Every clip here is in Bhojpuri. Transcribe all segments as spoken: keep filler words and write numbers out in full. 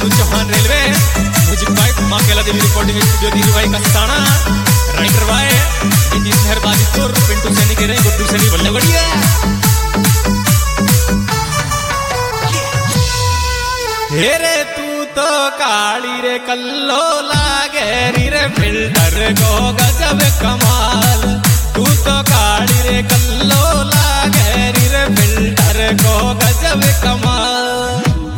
Sonu Chauhan railway, music by Maa Kela Devi recording studio Dhirubhai Kastana, writer by Nitish मेहरबानी तोर पिंटू सैनी के रहे गुड्डू सैनी बल्ले बढ़िया। हेरे तू तो काली रे कल्लो लागे रे फिल्टर को गजब कमाल, तू तो काली रे कल्लो लागे रे फिल्टर को गजब कमाल।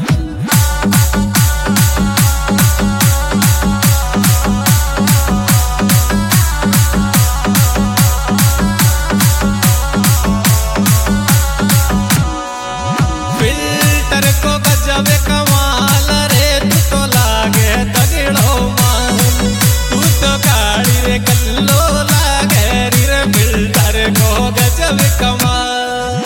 फिल्टर को गजब कमाल रे तू तो लागे तगड़ो माल, तू तो काली रे कल्लो लागे रे फिल्टर को गजब कमाल।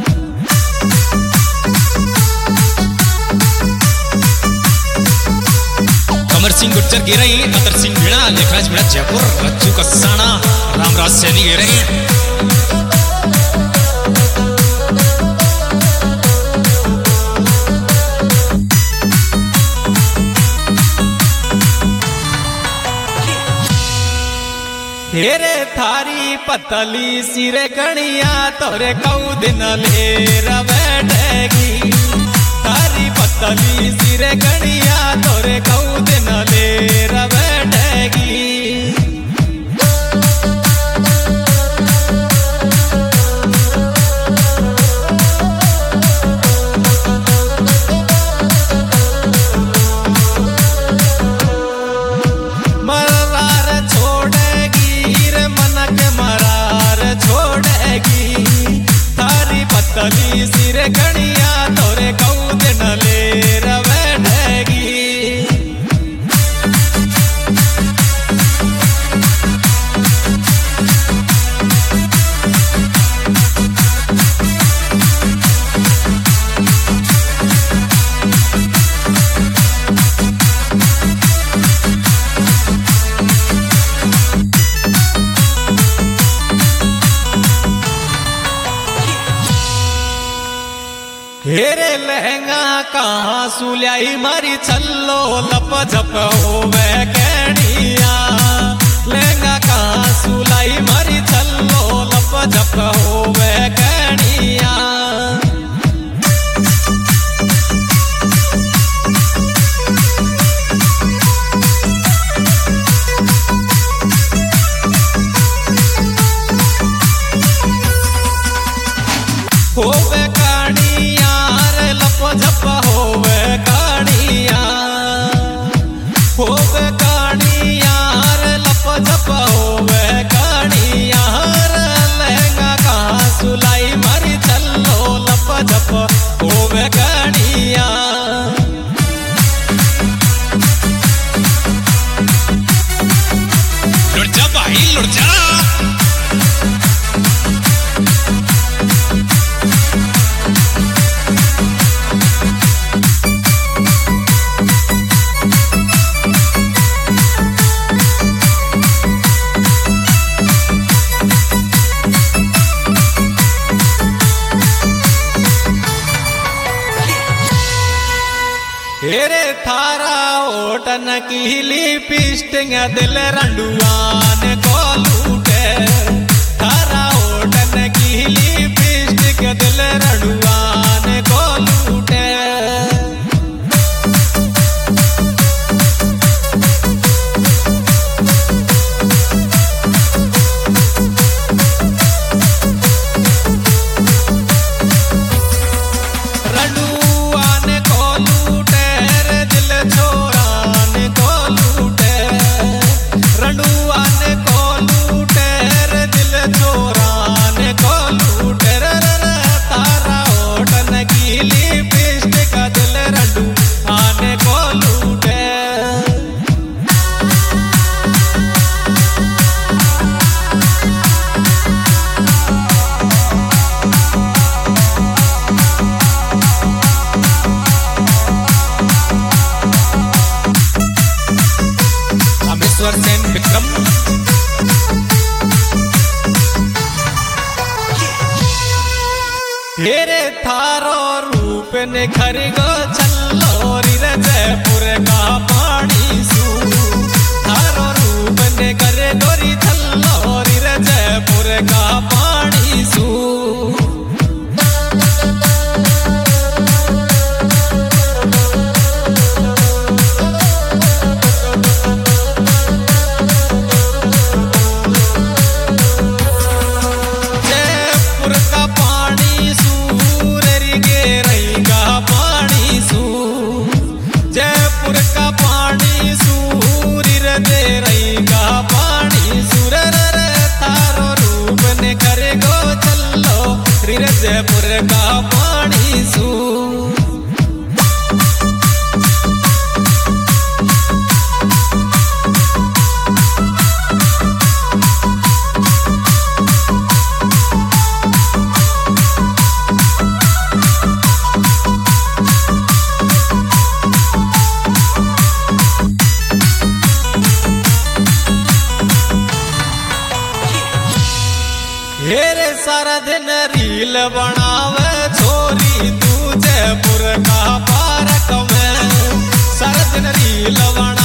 कमर सिंह गुर्जर गिरई, अतर सिंह मीणा, लेखराज मीणा जयपुर, रज्जू कसाना, रामराज सैनी गिरई। हेरे थारी पतली सिरे गणिया तोरे कऊ दिन लेर बैठेगी, थारी पतली सिरे गणिया तोरे कऊ दिन लेर बैठेगी। तली सिरे गणिया तोरे कऊ दिन लेर बैठेगी। हेरे लहंगा कहाँ सुल्याई मारी छल्लो लप झप होवे कैणिया, लहंगा कहाँ सुलाई मारी छल्लो लप झप होवे कैणिया। होवे काणिया रे लप झप होवे काणिया, होवे काणिया रे लप झप होवे काणिया रे लहंगा कहाँ सुलाई मारी चलो लप झप होवे काणिया। लुट जा भाई लुट जा। हेरे थारा ओटन की लिपस्टिक दिल रंडुआन को लूटे, थारा ओटन की लिपस्टिक दिल रंडुआन को लूटे। विक्रम हेरे थारो रूप ने खरी गो छल्लो रे जयपुर जयपुर का पानी सू हेरे सारा दिन रील बनावे छोरी तू जयपुर का पार्क में सारा दिन रील बना